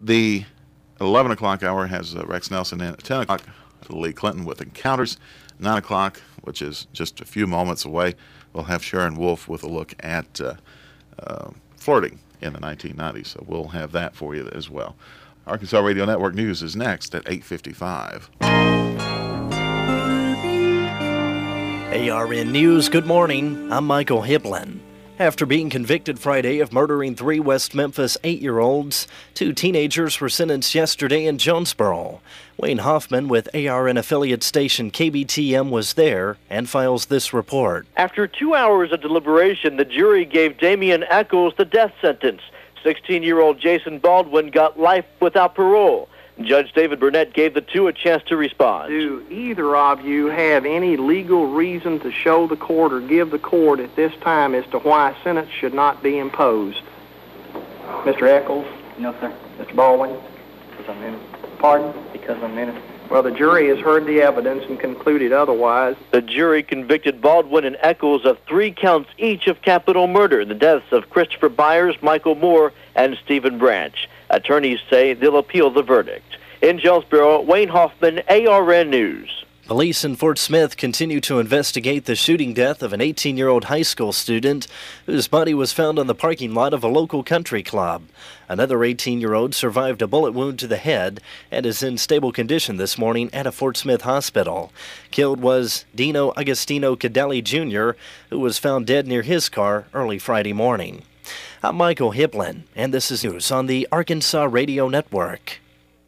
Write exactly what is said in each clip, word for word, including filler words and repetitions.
The eleven o'clock hour has uh, Rex Nelson in. At ten o'clock, Lee Clinton with Encounters. nine o'clock, which is just a few moments away, we'll have Sharon Wolf with a look at uh, uh, flirting in the nineteen nineties. So we'll have that for you as well. Arkansas Radio Network News is next at eight fifty-five. A R N News, good morning. I'm Michael Hiblin. After being convicted Friday of murdering three West Memphis eight-year-olds, two teenagers were sentenced yesterday in Jonesboro. Wayne Hoffman with A R N affiliate station K B T M was there and files this report. After two hours of deliberation, the jury gave Damian Echols the death sentence. sixteen-year-old Jason Baldwin got life without parole. Judge David Burnett gave the two a chance to respond. Do either of you have any legal reason to show the court or give the court at this time as to why a sentence should not be imposed? Mister Echols? No, sir. Mister Baldwin? Because I'm innocent. Pardon? Because I'm innocent. Well, the jury has heard the evidence and concluded otherwise. The jury convicted Baldwin and Echols of three counts each of capital murder, the deaths of Christopher Byers, Michael Moore, and Stephen Branch. Attorneys say they'll appeal the verdict. In Jonesboro, Wayne Hoffman, A R N News. Police in Fort Smith continue to investigate the shooting death of an eighteen-year-old high school student whose body was found on the parking lot of a local country club. Another eighteen-year-old survived a bullet wound to the head and is in stable condition this morning at a Fort Smith hospital. Killed was Dino Agostino Cadelli Junior, who was found dead near his car early Friday morning. I'm Michael Hiblin, and this is news on the Arkansas Radio Network.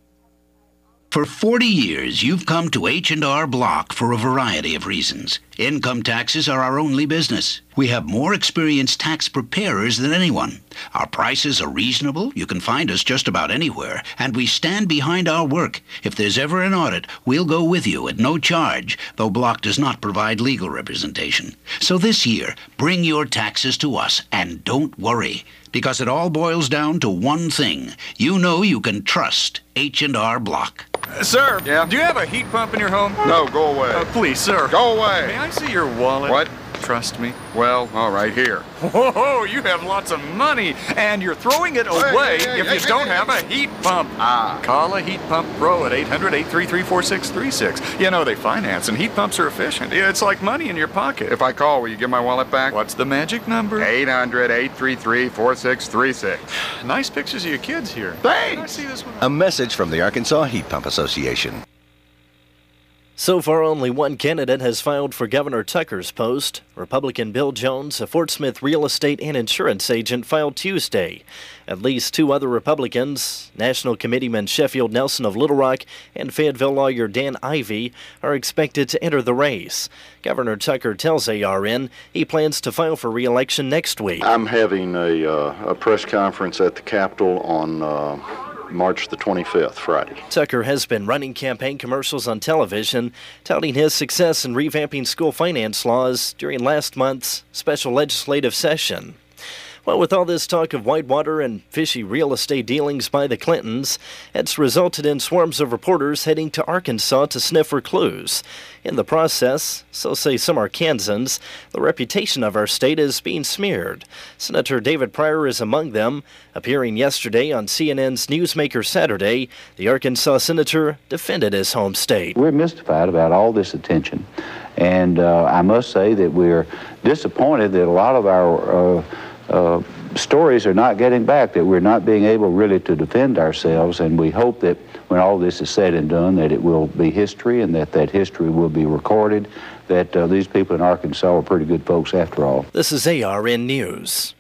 For forty years, you've come to H and R Block for a variety of reasons. Income taxes are our only business. We have more experienced tax preparers than anyone. Our prices are reasonable. You can find us just about anywhere. And we stand behind our work. If there's ever an audit, we'll go with you at no charge, though Block does not provide legal representation. So this year, bring your taxes to us and don't worry, because it all boils down to one thing. You know you can trust H and R Block. Uh, sir, yeah? Do you have a heat pump in your home? No, go away. Uh, please, sir. Go away. May I see your wallet? What? Trust me. Well, all right, here. Whoa, you have lots of money, and you're throwing it away hey, hey, if hey, you hey, don't hey, have hey. a heat pump. Ah. Call a Heat Pump Pro at eight hundred, eight three three, four six three six. You know, they finance, and heat pumps are efficient. It's like money in your pocket. If I call, will you give my wallet back? What's the magic number? eight hundred, eight three three, four six three six. Nice pictures of your kids here. Thanks. Can I see this one? A message from the Arkansas Heat Pump Association. So far, only one candidate has filed for Governor Tucker's post. Republican Bill Jones, a Fort Smith real estate and insurance agent, filed Tuesday. At least two other Republicans, National Committeeman Sheffield Nelson of Little Rock and Fayetteville lawyer Dan Ivey, are expected to enter the race. Governor Tucker tells A R N he plans to file for re-election next week. I'm having a, uh, a press conference at the Capitol on uh, March the twenty-fifth, Friday. Tucker has been running campaign commercials on television, touting his success in revamping school finance laws during last month's special legislative session. Well, with all this talk of whitewater and fishy real estate dealings by the Clintons, it's resulted in swarms of reporters heading to Arkansas to sniff for clues. In the process, so say some Arkansans, the reputation of our state is being smeared. Senator David Pryor is among them. Appearing yesterday on C N N's Newsmaker Saturday, the Arkansas senator defended his home state. We're mystified about all this attention, and uh, I must say that we're disappointed that a lot of our uh, Uh, stories are not getting back, that we're not being able really to defend ourselves, and we hope that when all this is said and done that it will be history and that that history will be recorded, that uh, these people in Arkansas are pretty good folks after all. This is A R N News.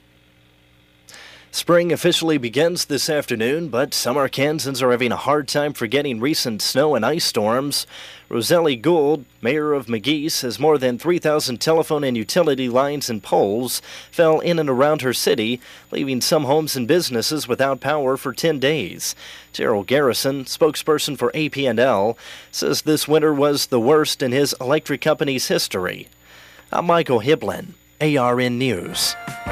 Spring officially begins this afternoon, but some Arkansans are having a hard time forgetting recent snow and ice storms. Roselli Gould, mayor of McGee, says more than three thousand telephone and utility lines and poles fell in and around her city, leaving some homes and businesses without power for ten days. Gerald Garrison, spokesperson for A P and L, says this winter was the worst in his electric company's history. I'm Michael Hiblin, A R N News.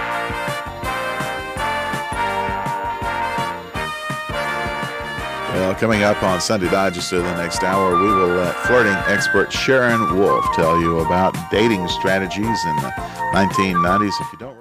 Well, coming up on Sunday Digest in the next hour, we will let flirting expert Sharon Wolf tell you about dating strategies in the nineteen nineties. If you don't